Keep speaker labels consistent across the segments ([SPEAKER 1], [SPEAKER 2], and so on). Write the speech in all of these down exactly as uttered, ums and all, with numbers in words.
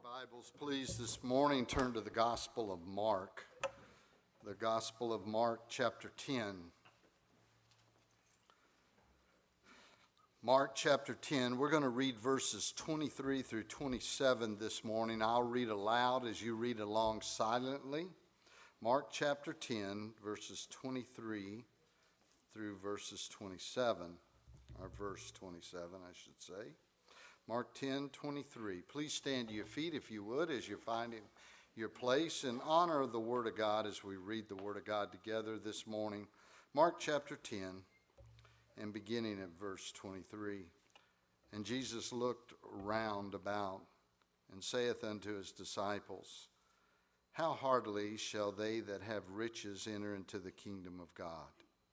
[SPEAKER 1] Bibles, please, this morning turn to the Gospel of Mark. The Gospel of Mark, chapter ten. Mark chapter ten, we're going to read verses twenty-three through twenty-seven this morning. I'll read aloud as you read along silently. Mark chapter ten, verses twenty-three through verses twenty-seven, or verse twenty-seven, I should say. Mark ten, twenty-three. Please stand to your feet, if you would, as you're finding your place in honor of the Word of God as we read the Word of God together this morning. Mark chapter ten, and beginning at verse twenty-three. And Jesus looked round about, and saith unto his disciples, How hardly shall they that have riches enter into the kingdom of God?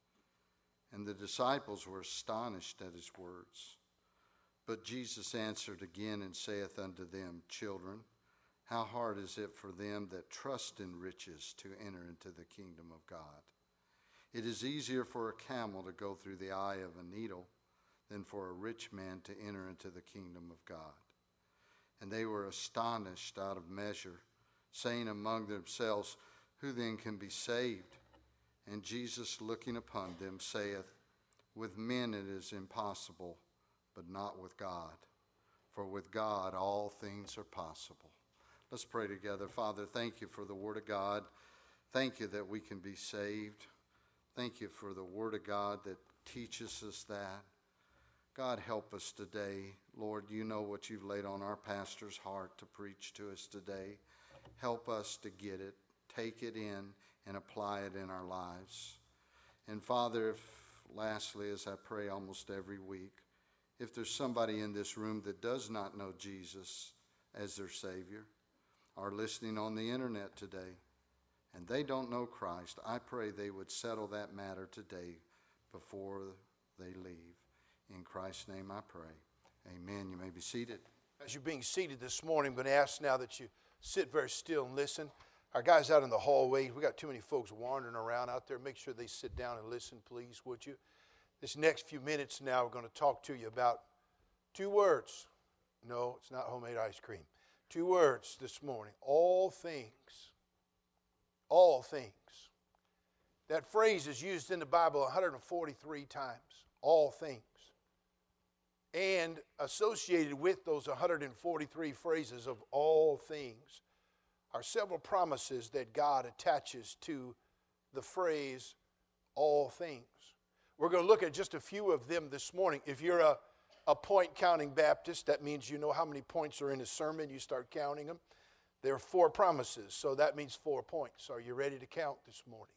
[SPEAKER 1] And the disciples were astonished at his words. But Jesus answered again and saith unto them, Children, how hard is it for them that trust in riches to enter into the kingdom of God? It is easier for a camel to go through the eye of a needle than for a rich man to enter into the kingdom of God. And they were astonished out of measure, saying among themselves, Who then can be saved? And Jesus, looking upon them, saith, With men it is impossible, but not with God. For with God all things are possible. Let's pray together. Father, thank you for the Word of God. Thank you that we can be saved. Thank you for the Word of God that teaches us that. God, help us today. Lord, you know what you've laid on our pastor's heart to preach to us today. Help us to get it, take it in, and apply it in our lives. And Father, if lastly, as I pray almost every week, if there's somebody in this room that does not know Jesus as their Savior, or listening on the internet today, and they don't know Christ, I pray they would settle that matter today before they leave. In Christ's name I pray. Amen. You may be seated.
[SPEAKER 2] As you're being seated this morning, I'm going to ask now that you sit very still and listen. Our guys out in the hallway, we got too many folks wandering around out there. Make sure they sit down and listen, please, would you? This next few minutes now, we're going to talk to you about two words. No, it's not homemade ice cream. Two words this morning. All things. All things. That phrase is used in the Bible one hundred forty-three times. All things. And associated with those one hundred forty-three phrases of all things are several promises that God attaches to the phrase all things. We're going to look at just a few of them this morning. If you're a, a point-counting Baptist, that means you know how many points are in a sermon. You start counting them. There are four promises, so that means four points. Are you ready to count this morning?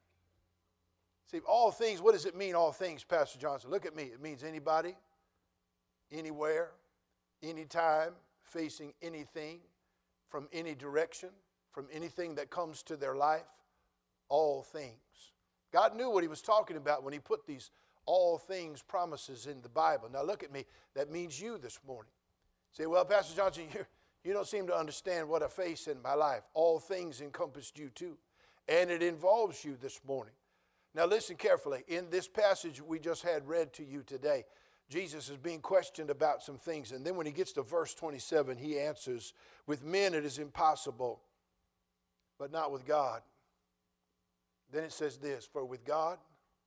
[SPEAKER 2] See, all things, what does it mean, all things, Pastor Johnson? Look at me. It means anybody, anywhere, anytime, facing anything, from any direction, from anything that comes to their life, all things. God knew what he was talking about when he put these all things promises in the Bible. Now look at me. That means you this morning. Say, well, Pastor Johnson, you, you don't seem to understand what I face in my life. All things encompassed you too. And it involves you this morning. Now listen carefully. In this passage we just had read to you today, Jesus is being questioned about some things. And then when he gets to verse twenty-seven, he answers, with men it is impossible, but not with God. Then it says this, for with God,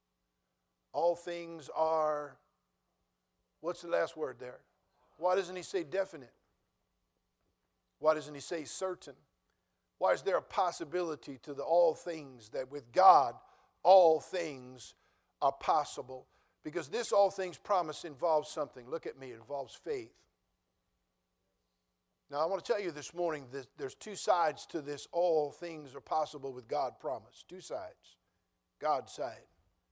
[SPEAKER 2] all things are, what's the last word there? Why doesn't he say definite? Why doesn't he say certain? Why is there a possibility to the all things that with God, all things are possible? Because this all things promise involves something. Look at me, it involves faith. Now I want to tell you this morning that there's two sides to this all things are possible with God promise. Two sides. God's side.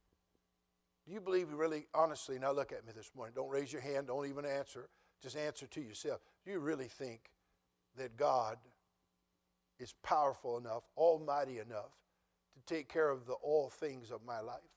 [SPEAKER 2] Do you believe really, honestly, now look at me this morning. Don't raise your hand, don't even answer. Just answer to yourself. Do you really think that God is powerful enough, almighty enough to take care of the all things of my life?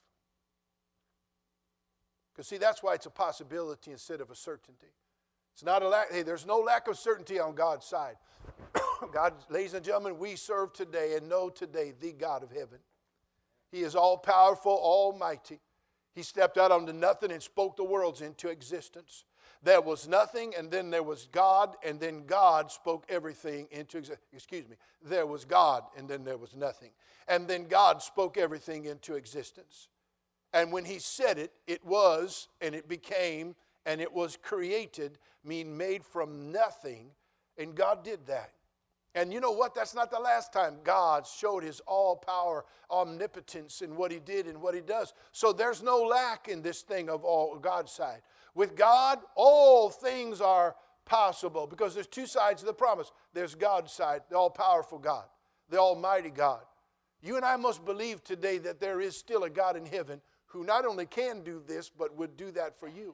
[SPEAKER 2] Because see, that's why it's a possibility instead of a certainty. It's not a lack, hey, there's no lack of certainty on God's side. God, ladies and gentlemen, we serve today and know today the God of heaven. He is all powerful, almighty. He stepped out onto nothing and spoke the worlds into existence. There was nothing, and then there was God, and then God spoke everything into existence. Excuse me. There was God, and then there was nothing. And then God spoke everything into existence. And when he said it, it was, and it became, and it was created, mean made from nothing. And God did that. And you know what? That's not the last time God showed his all-power, omnipotence in what he did and what he does. So there's no lack in this thing of all God's side. With God, all things are possible because there's two sides of the promise. There's God's side, the all-powerful God, the almighty God. You and I must believe today that there is still a God in heaven who not only can do this, but would do that for you.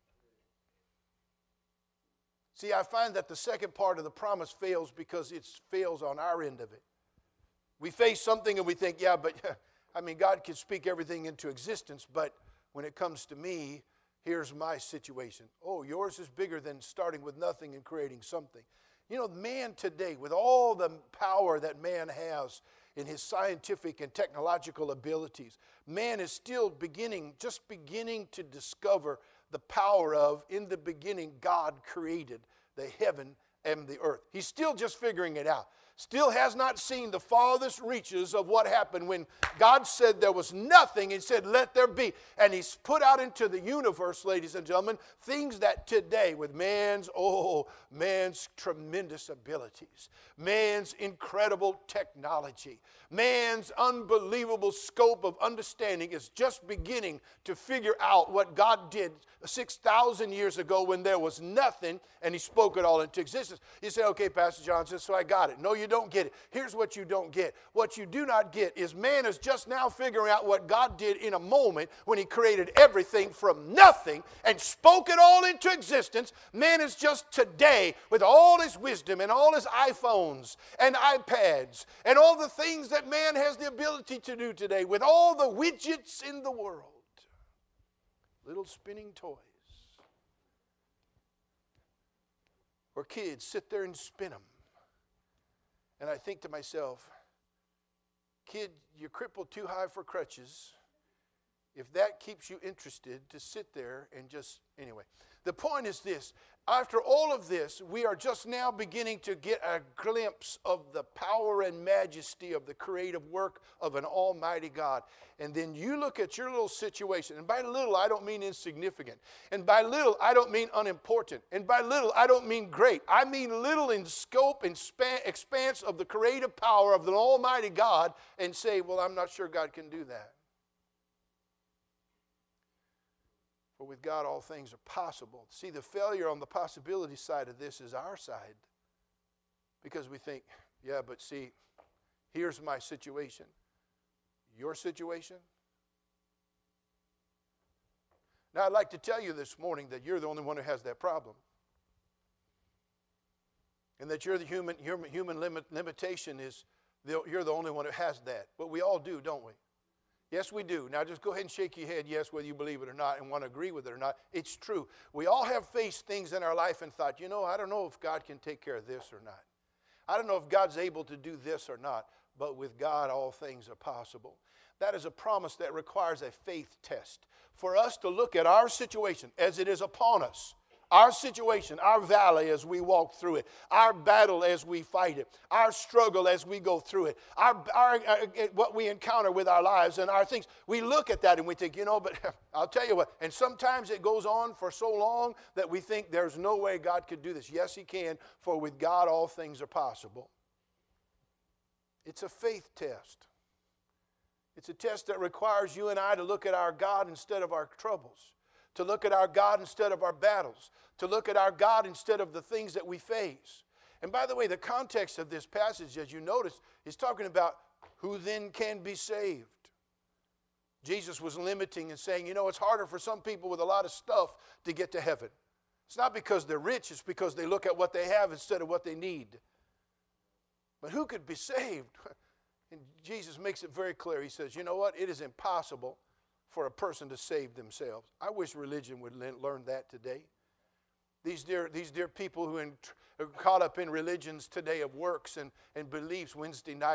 [SPEAKER 2] See, I find that the second part of the promise fails because it fails on our end of it. We face something and we think, yeah, but I mean, God can speak everything into existence, but when it comes to me, here's my situation. Oh, yours is bigger than starting with nothing and creating something. You know, man today, with all the power that man has in his scientific and technological abilities, man is still beginning, just beginning to discover the power of, in the beginning, God created the heaven and the earth. He's still just figuring it out. Still has not seen the farthest reaches of what happened when God said there was nothing. He said, let there be. And he's put out into the universe, ladies and gentlemen, things that today with man's, oh, man's tremendous abilities, man's incredible technology, man's unbelievable scope of understanding is just beginning to figure out what God did six thousand years ago when there was nothing and he spoke it all into existence. You say, okay, Pastor Johnson, so I got it. No, you don't get it. Here's what you don't get. What you do not get is man is just now figuring out what God did in a moment when he created everything from nothing and spoke it all into existence. Man is just today, with all his wisdom and all his iPhones and iPads and all the things that man has the ability to do today, with all the widgets in the world, little spinning toys, where kids sit there and spin them. And I think to myself, kid, you're crippled too high for crutches. If that keeps you interested to sit there and just, anyway. The point is this. After all of this, we are just now beginning to get a glimpse of the power and majesty of the creative work of an almighty God. And then you look at your little situation, and by little I don't mean insignificant. And by little I don't mean unimportant. And by little I don't mean great. I mean little in scope and span, expanse of the creative power of the almighty God, and say, well, I'm not sure God can do that. For with God, all things are possible. See, the failure on the possibility side of this is our side. Because we think, yeah, but see, here's my situation. Your situation? Now, I'd like to tell you this morning that you're the only one who has that problem. And that you're the human, human, human limit, limitation is, the, you're the only one who has that. But we all do, don't we? Yes, we do. Now, just go ahead and shake your head, yes, whether you believe it or not and want to agree with it or not. It's true. We all have faced things in our life and thought, you know, I don't know if God can take care of this or not. I don't know if God's able to do this or not. But with God, all things are possible. That is a promise that requires a faith test. For us to look at our situation as it is upon us, our situation, our valley as we walk through it, our battle as we fight it, our struggle as we go through it, our, our uh, what we encounter with our lives and our things. We look at that and we think, you know, but I'll tell you what, and sometimes it goes on for so long that we think there's no way God could do this. Yes, He can, for with God all things are possible. It's a faith test. It's a test that requires you and I to look at our God instead of our troubles, to look at our God instead of our battles, to look at our God instead of the things that we face. And by the way, the context of this passage, as you notice, is talking about who then can be saved. Jesus was limiting and saying, you know, it's harder for some people with a lot of stuff to get to heaven. It's not because they're rich, it's because they look at what they have instead of what they need. But who could be saved? And Jesus makes it very clear. He says, you know what? It is impossible for a person to save themselves. I wish religion would learn that today. These dear, these dear people who are caught up in religions today of works and, and beliefs. Wednesday night,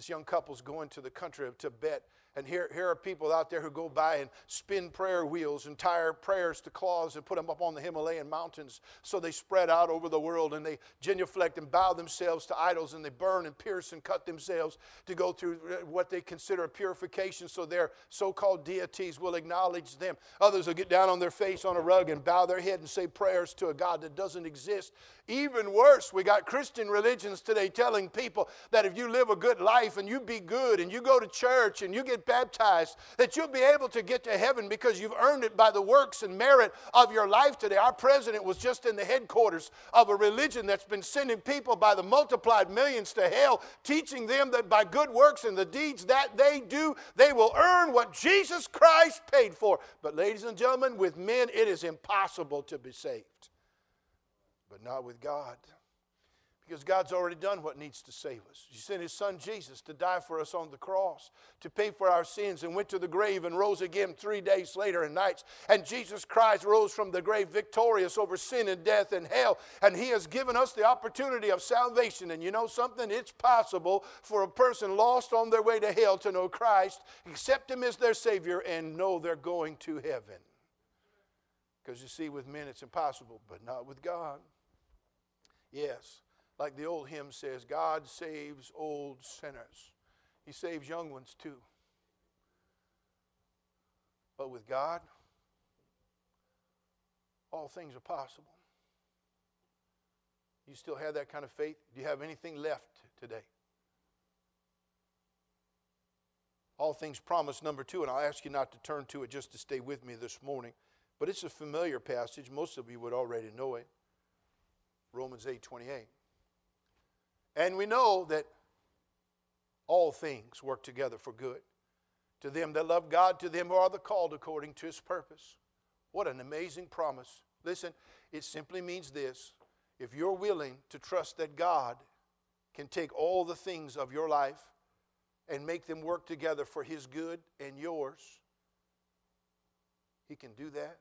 [SPEAKER 2] This young couple's going to the country of Tibet. And here, here are people out there who go by and spin prayer wheels and tie prayers to cloths and put them up on the Himalayan mountains so they spread out over the world, and they genuflect and bow themselves to idols, and they burn and pierce and cut themselves to go through what they consider a purification so their so-called deities will acknowledge them. Others will get down on their face on a rug and bow their head and say prayers to a God that doesn't exist. Even worse, we got Christian religions today telling people that if you live a good life and you be good and you go to church and you get baptized, that you'll be able to get to heaven because you've earned it by the works and merit of your life today. Our president was just in the headquarters of a religion that's been sending people by the multiplied millions to hell, teaching them that by good works and the deeds that they do, they will earn what Jesus Christ paid for. But ladies and gentlemen, with men it is impossible to be saved. But not with God. Because God's already done what needs to save us. He sent His Son Jesus to die for us on the cross, to pay for our sins, and went to the grave and rose again three days later and nights. And Jesus Christ rose from the grave victorious over sin and death and hell. And He has given us the opportunity of salvation. And you know something? It's possible for a person lost on their way to hell to know Christ, accept Him as their Savior, and know they're going to heaven. Because you see, with men it's impossible, but not with God. Yes. Like the old hymn says, God saves old sinners. He saves young ones too. But with God, all things are possible. You still have that kind of faith? Do you have anything left today? All things promised, number two, and I'll ask you not to turn to it just to stay with me this morning. But it's a familiar passage. Most of you would already know it. Romans eight twenty-eight. And we know that all things work together for good, to them that love God, to them who are the called according to His purpose. What an amazing promise. Listen, it simply means this. If you're willing to trust that God can take all the things of your life and make them work together for His good and yours, He can do that.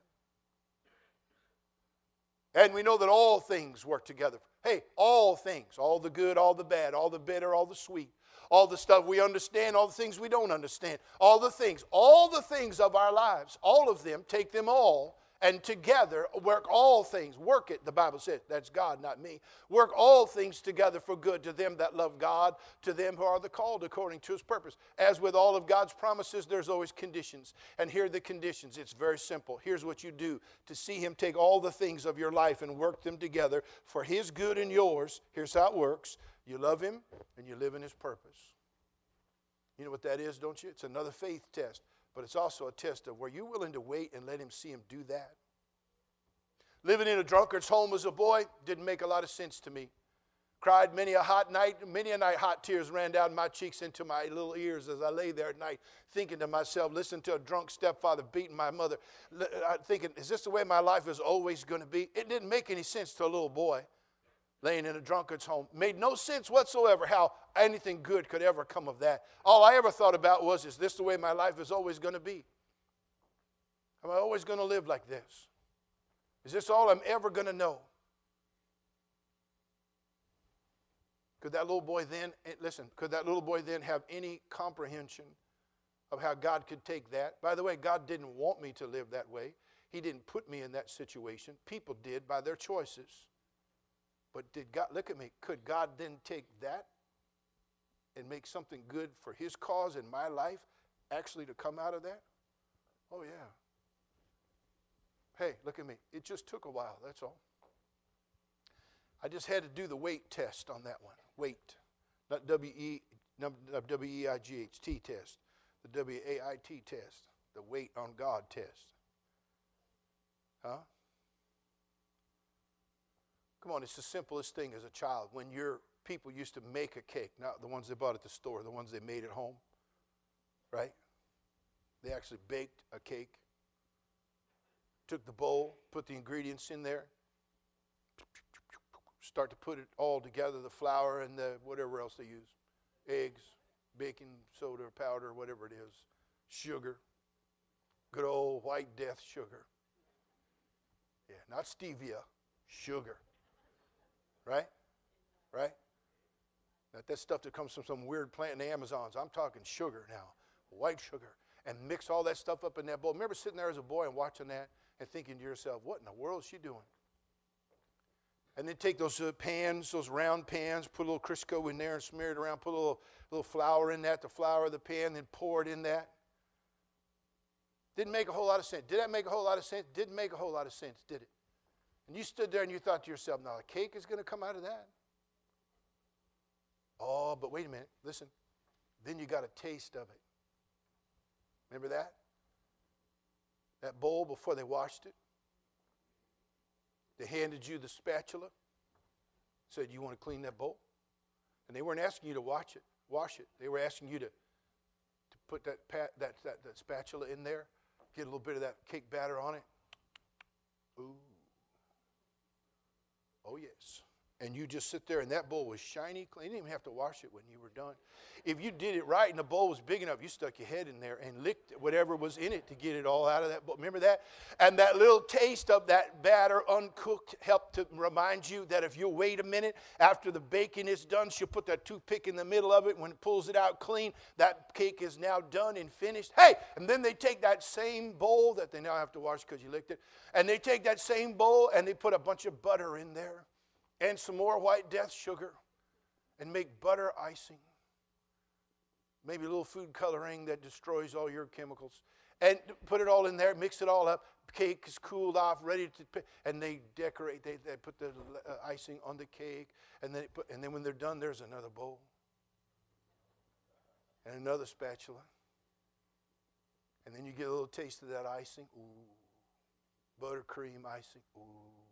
[SPEAKER 2] And we know that all things work together. Hey, all things, all the good, all the bad, all the bitter, all the sweet, all the stuff we understand, all the things we don't understand, all the things, all the things of our lives, all of them, take them all and together work all things. Work it, the Bible says. That's God, not me. Work all things together for good to them that love God, to them who are the called according to His purpose. As with all of God's promises, there's always conditions. And here are the conditions. It's very simple. Here's what you do to see Him take all the things of your life and work them together for His good and yours. Here's how it works. You love Him and you live in His purpose. You know what that is, don't you? It's another faith test. But it's also a test of, were you willing to wait and let Him see Him do that? Living in a drunkard's home as a boy didn't make a lot of sense to me. Cried many a hot night, many a night hot tears ran down my cheeks into my little ears as I lay there at night thinking to myself, listening to a drunk stepfather beating my mother, thinking, is this the way my life is always going to be? It didn't make any sense to a little boy laying in a drunkard's home. Made no sense whatsoever how anything good could ever come of that. All I ever thought about was, is this the way my life is always going to be? Am I always going to live like this? Is this all I'm ever going to know? Could that little boy then, listen, could that little boy then have any comprehension of how God could take that? By the way, God didn't want me to live that way. He didn't put me in that situation. People did by their choices. But did God, look at me, could God then take that and make something good for His cause in my life actually to come out of that? Oh, yeah. Hey, look at me. It just took a while, that's all. I just had to do the weight test on that one. Weight. Not W E I G H T test. The W A I T test. The wait on God test. Huh? Come on, it's the simplest thing as a child. When your people used to make a cake, not the ones they bought at the store, the ones they made at home, right? They actually baked a cake. Took the bowl, put the ingredients in there, start to put it all together, the flour and the whatever else they use, eggs, baking soda, powder, whatever it is, sugar, good old white death sugar. Yeah, not stevia, sugar. Right? Right? Now Not that stuff that comes from some weird plant in the Amazons. I'm talking sugar now, white sugar. And mix all that stuff up in that bowl. Remember sitting there as a boy and watching that and thinking to yourself, what in the world is she doing? And then take those uh, pans, those round pans, put a little Crisco in there and smear it around, put a little, little flour in that, the flour of the pan, then pour it in that. Didn't make a whole lot of sense. Did that make a whole lot of sense? Didn't make a whole lot of sense, did it? And you stood there and you thought to yourself, now a cake is going to come out of that? Oh, but wait a minute. Listen. Then you got a taste of it. Remember that? That bowl before they washed it? They handed you the spatula, said, you want to clean that bowl? And they weren't asking you to wash it. Wash it. They were asking you to, to put that, pat, that, that, that spatula in there, get a little bit of that cake batter on it. Ooh. Oh, yes. And you just sit there, and that bowl was shiny clean. You didn't even have to wash it when you were done. If you did it right and the bowl was big enough, you stuck your head in there and licked whatever was in it to get it all out of that bowl. Remember that? And that little taste of that batter uncooked helped to remind you that if you wait a minute after the baking is done, she'll put that toothpick in the middle of it. When it pulls it out clean, that cake is now done and finished. Hey, and then they take that same bowl that they now have to wash because you licked it, and they take that same bowl and they put a bunch of butter in there and some more white death sugar and make butter icing. Maybe a little food coloring that destroys all your chemicals. And put it all in there, mix it all up. Cake is cooled off, ready to, and they decorate. They, they put the uh, icing on the cake. And then, put, and then when they're done, there's another bowl. And another spatula. And then you get a little taste of that icing. Ooh. Buttercream icing. Ooh.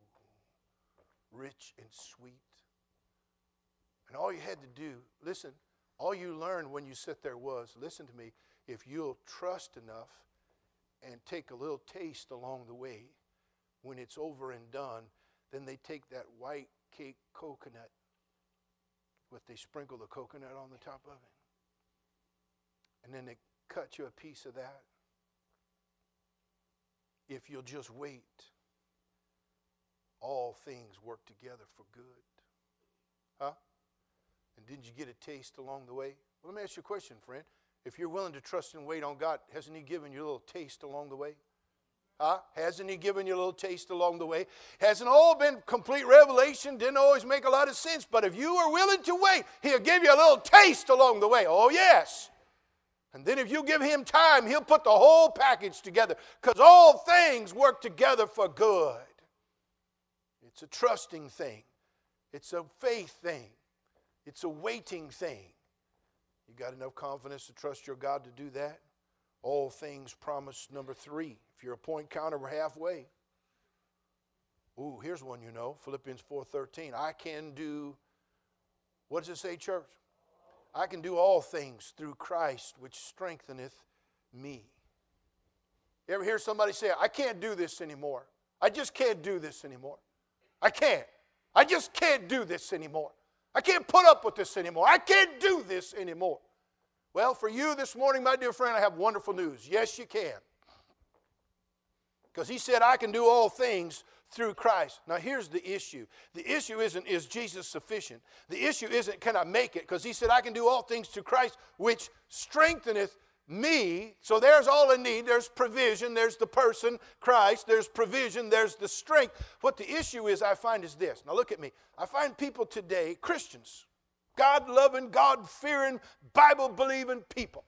[SPEAKER 2] Rich and sweet. And all you had to do, listen, all you learned when you sit there was, listen to me, if you'll trust enough and take a little taste along the way, when it's over and done, then they take that white cake coconut, what they sprinkle the coconut on the top of it, and then they cut you a piece of that. If you'll just wait, all things work together for good. Huh? And didn't you get a taste along the way? Well, let me ask you a question, friend. If you're willing to trust and wait on God, hasn't He given you a little taste along the way? Huh? Hasn't He given you a little taste along the way? Hasn't all been complete revelation? Didn't always make a lot of sense. But if you are willing to wait, He'll give you a little taste along the way. Oh, yes. And then if you give Him time, He'll put the whole package together. Because all things work together for good. It's a trusting thing. It's a faith thing. It's a waiting thing. You got enough confidence to trust your God to do that? All things promised. Number three. If you're a point counter, we're halfway. Ooh, here's one you know. Philippians four thirteen. I can do, what does it say, church? I can do all things through Christ, which strengtheneth me. You ever hear somebody say, I can't do this anymore. I just can't do this anymore. I can't. I just can't do this anymore. I can't put up with this anymore. I can't do this anymore. Well, for you this morning, my dear friend, I have wonderful news. Yes, you can. Because He said, I can do all things through Christ. Now, here's the issue. The issue isn't, is Jesus sufficient? The issue isn't, can I make it? Because He said, I can do all things through Christ, which strengtheneth me. So there's all I need. There's provision. There's the person, Christ. There's provision. There's the strength. What the issue is, I find, is this. Now look at me. I find people today, Christians, God-loving, God-fearing, Bible-believing people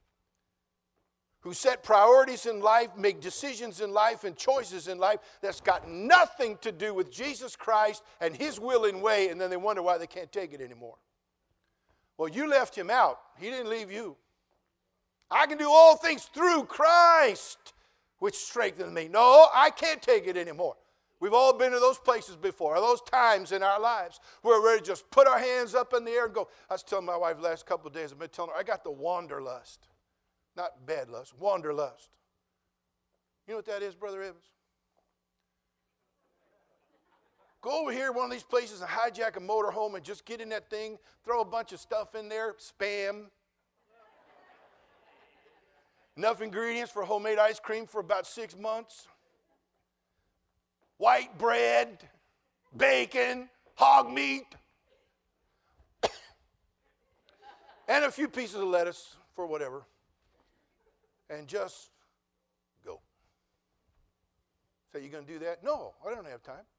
[SPEAKER 2] who set priorities in life, make decisions in life and choices in life that's got nothing to do with Jesus Christ and His will and way, and then they wonder why they can't take it anymore. Well, you left Him out. He didn't leave you. I can do all things through Christ, which strengthens me. No, I can't take it anymore. We've all been to those places before, those times in our lives where we're ready to just put our hands up in the air and go. I was telling my wife the last couple of days, I've been telling her, I got the wanderlust. Not bad lust, wanderlust. You know what that is, Brother Evans? Go over here to one of these places and hijack a motorhome and just get in that thing, throw a bunch of stuff in there, spam. Enough ingredients for homemade ice cream for about six months. White bread, bacon, hog meat. and a few pieces of lettuce for whatever, and just go. So you going to do that? No, I don't have time.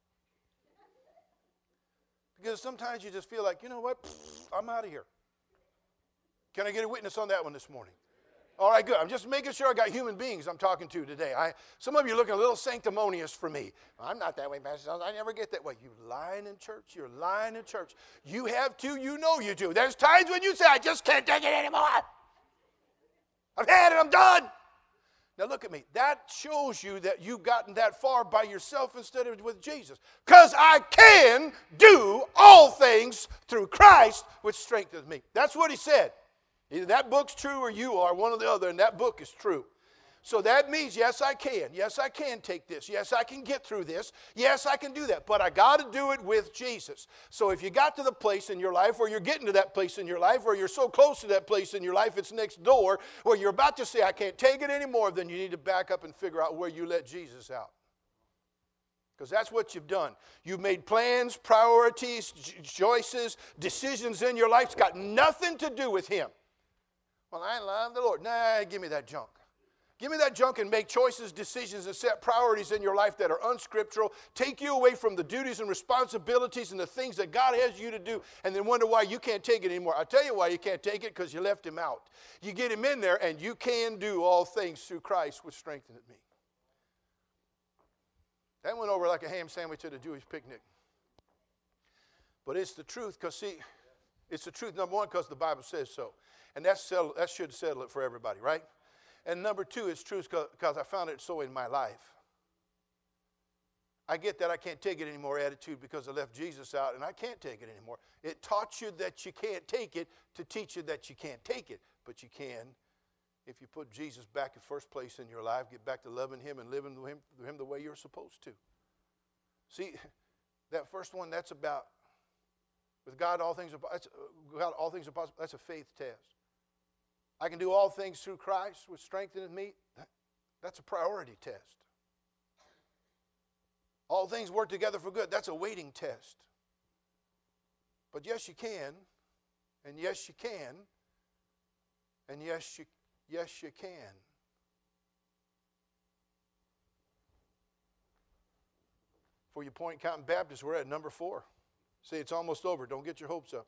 [SPEAKER 2] Because sometimes you just feel like, you know what, I'm out of here. Can I get a witness on that one this morning? All right, good. I'm just making sure I got human beings I'm talking to today. I, some of you are looking a little sanctimonious for me. I'm not that way, Pastor Jones. I never get that way. You're lying in church. You're lying in church. You have to. You know you do. There's times when you say, I just can't take it anymore. I've had it. I'm done. Now look at me. That shows you that you've gotten that far by yourself instead of with Jesus. Because I can do all things through Christ which strengthens me. That's what he said. Either that book's true or you are, one or the other, and that book is true. So that means, yes, I can. Yes, I can take this. Yes, I can get through this. Yes, I can do that. But I got to do it with Jesus. So if you got to the place in your life, or you're getting to that place in your life, or you're so close to that place in your life, it's next door, where you're about to say, I can't take it anymore, then you need to back up and figure out where you let Jesus out. Because that's what you've done. You've made plans, priorities, choices, decisions in your life. It's got nothing to do with him. Well, I love the Lord. Nah, give me that junk. Give me that junk and make choices, decisions, and set priorities in your life that are unscriptural. Take you away from the duties and responsibilities and the things that God has you to do, and then wonder why you can't take it anymore. I'll tell you why you can't take it, because you left him out. You get him in there, and you can do all things through Christ, which strengtheneth me. That went over like a ham sandwich at a Jewish picnic. But it's the truth, because see, it's the truth, number one, because the Bible says so. And that's settle, that should settle it for everybody, right? And number two, it's true because I found it so in my life. I get that I can't take it anymore attitude because I left Jesus out, and I can't take it anymore. It taught you that you can't take it to teach you that you can't take it. But you can if you put Jesus back in first place in your life, get back to loving him and living with him, with him the way you're supposed to. See, that first one, that's about, with God all things are, that's, God, all things are possible. That's a faith test. I can do all things through Christ, which strengtheneth me. That, that's a priority test. All things work together for good. That's a waiting test. But yes, you can. And yes, you can. And yes, you, yes, you can. For your Point County Baptist, we're at number four. See, it's almost over. Don't get your hopes up.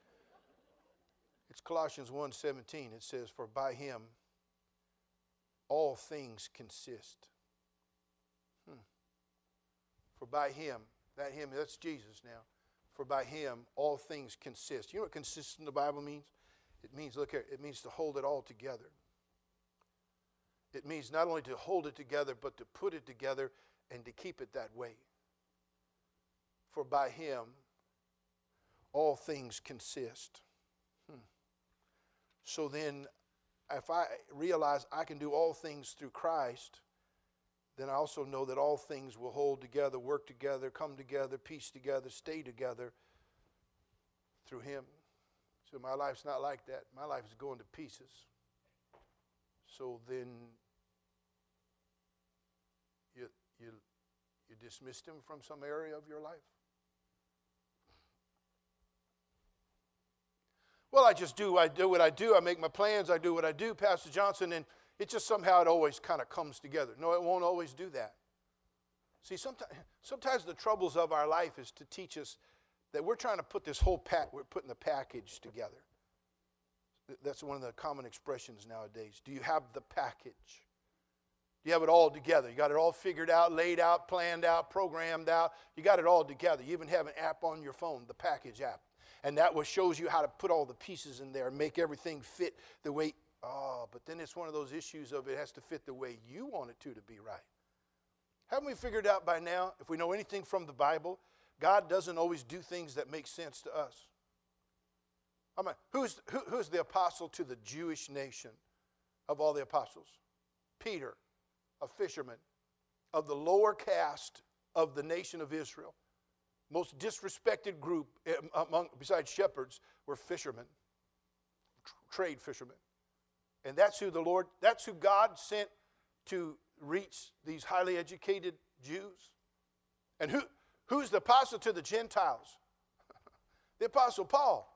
[SPEAKER 2] It's Colossians one seventeen. It says, for by him all things consist. Hmm. For by him, that him, that's Jesus now. For by him all things consist. You know what consist in the Bible means? It means, look here, it means to hold it all together. It means not only to hold it together, but to put it together and to keep it that way. For by him all things consist. Hmm. So then, if I realize I can do all things through Christ, then I also know that all things will hold together, work together, come together, piece together, stay together through him. So my life's not like that. My life is going to pieces. So then you, you, you dismissed him from some area of your life? Well, I just do, I do what I do. I make my plans. I do what I do, Pastor Johnson, and it just somehow it always kind of comes together. No, it won't always do that. See, sometimes, sometimes the troubles of our life is to teach us that we're trying to put this whole pack, we're putting the package together. That's one of the common expressions nowadays. Do you have the package? Do you have it all together? You got it all figured out, laid out, planned out, programmed out. You got it all together. You even have an app on your phone, the package app. And that what shows you how to put all the pieces in there and make everything fit the way, oh, but then it's one of those issues of it has to fit the way you want it to to be right. Haven't we figured out by now, if we know anything from the Bible, God doesn't always do things that make sense to us. I mean, who's, who, who's the apostle to the Jewish nation of all the apostles? Peter, a fisherman of the lower caste of the nation of Israel. Most disrespected group among, besides shepherds, were fishermen, trade fishermen. And that's who the Lord, that's who God sent to reach these highly educated Jews. And who, who's the apostle to the Gentiles? The apostle Paul.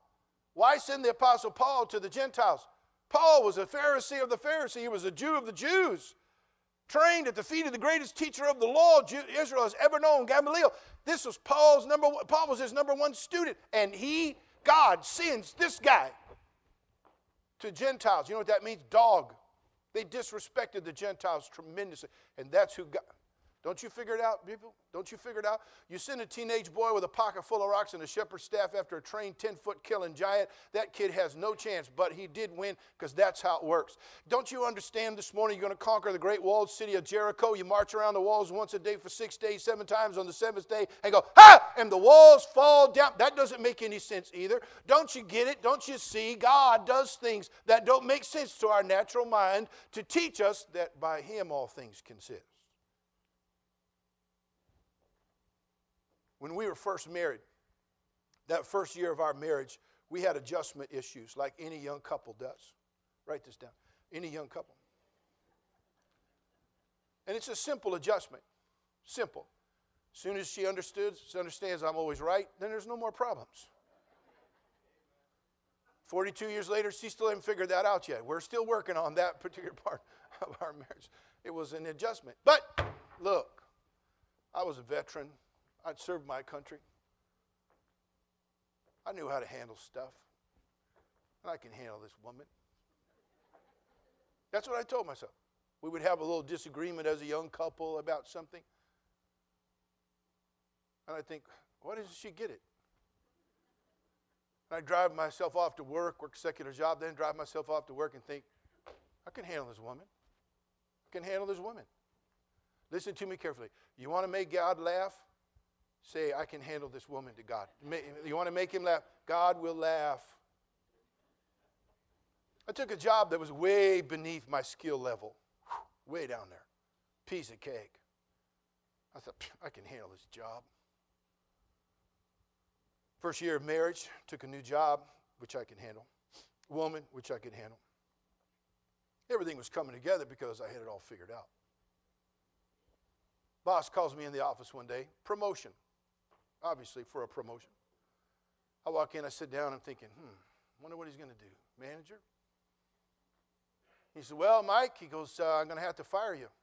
[SPEAKER 2] Why send the Apostle Paul to the Gentiles? Paul was a Pharisee of the Pharisee. He was a Jew of the Jews, trained at the feet of the greatest teacher of the law Israel has ever known, Gamaliel. This was Paul's number one, Paul was his number one student, and he, God, sends this guy to Gentiles. You know what that means? Dog. They disrespected the Gentiles tremendously, and that's who God. Don't you figure it out, people? Don't you figure it out? You send a teenage boy with a pocket full of rocks and a shepherd's staff after a trained ten-foot killing giant. That kid has no chance, but he did win because that's how it works. Don't you understand this morning you're going to conquer the great walled city of Jericho? You march around the walls once a day for six days, seven times on the seventh day, and go, ha! And the walls fall down. That doesn't make any sense either. Don't you get it? Don't you see? God does things that don't make sense to our natural mind to teach us that by Him all things consist. When we were first married, that first year of our marriage, we had adjustment issues like any young couple does. Write this down. Any young couple. And it's a simple adjustment. Simple. As soon as she understood, she understands I'm always right, then there's no more problems. forty-two years later, she still hasn't figured that out yet. We're still working on that particular part of our marriage. It was an adjustment. But, look, I was a veteran. I'd served my country. I knew how to handle stuff. And I can handle this woman. That's what I told myself. We would have a little disagreement as a young couple about something. And I think, why doesn't she get it? And I drive myself off to work, work a secular job, then drive myself off to work and think, I can handle this woman. I can handle this woman. Listen to me carefully. You want to make God laugh? Say, I can handle this woman to God. You want to make Him laugh? God will laugh. I took a job that was way beneath my skill level. Whew, way down there. Piece of cake. I thought, I can handle this job. First year of marriage, took a new job, which I can handle. Woman, which I could handle. Everything was coming together because I had it all figured out. Boss calls me in the office one day. Promotion. Obviously, for a promotion. I walk in, I sit down, I'm thinking, hmm, wonder what he's going to do. Manager? He said, well, Mike, he goes, uh, I'm going to have to fire you.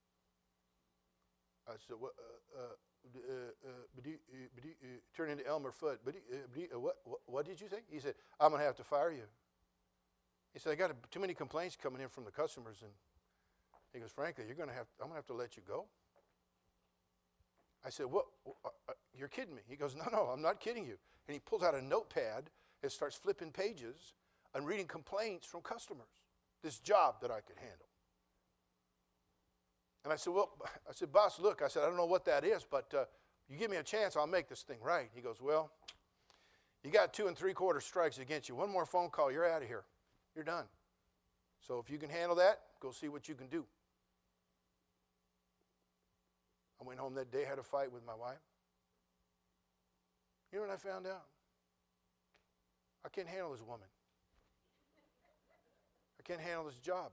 [SPEAKER 2] I said, what, uh, uh, uh, uh, but you, uh, but you, uh, turn into Elmer Fudd. But, uh, but you, uh, what, what, what did you say? He said, I'm going to have to fire you. He said, I got a, too many complaints coming in from the customers. And he goes, frankly, you're going to have, I'm going to have to let you go. I said, what? Uh, you're kidding me. He goes, no, no, I'm not kidding you. And he pulls out a notepad and starts flipping pages and reading complaints from customers. This job that I could handle. And I said, well, I said, boss, look, I said, I don't know what that is, but uh, you give me a chance, I'll make this thing right. He goes, well, you got two and three quarter strikes against you. One more phone call, you're out of here. You're done. So if you can handle that, go see what you can do. I went home that day, had a fight with my wife. You know what I found out? I can't handle this woman. I can't handle this job.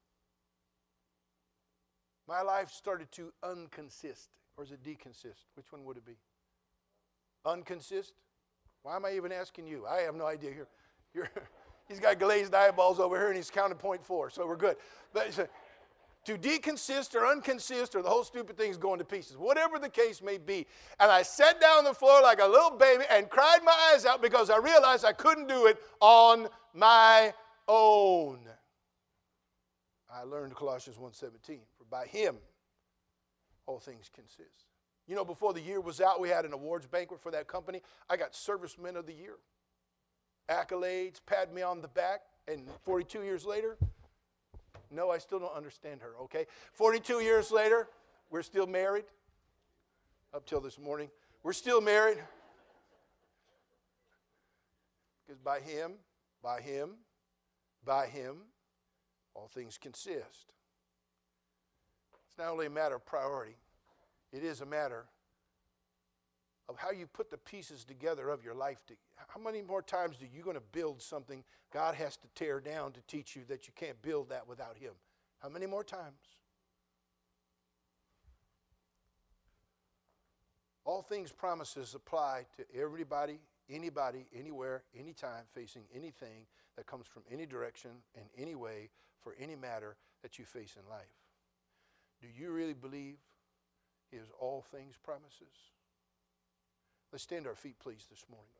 [SPEAKER 2] My life started to unconsist, or is it deconsist? Which one would it be? Unconsist? Why am I even asking you? I have no idea. You're, you're, he's got glazed eyeballs over here, and he's counting point four, so we're good. But to deconsist or unconsist or the whole stupid thing's going to pieces, whatever the case may be. And I sat down on the floor like a little baby and cried my eyes out because I realized I couldn't do it on my own. I learned Colossians one seventeen, for by Him all things consist. You know, before the year was out, we had an awards banquet for that company. I got Serviceman of the Year. Accolades, pat me on the back, and forty-two years later, no, I still don't understand her, okay? forty-two years later, we're still married. Up till this morning, we're still married. Because by Him, by Him, by Him, all things consist. It's not only a matter of priority, it is a matter of how you put the pieces together of your life. To, how many more times are you going to build something God has to tear down to teach you that you can't build that without Him? How many more times? All things promises apply to everybody anybody, anywhere, anytime, facing anything that comes from any direction, in any way, for any matter that you face in life. Do you really believe His all things promises? Let's stand to our feet, please, this morning.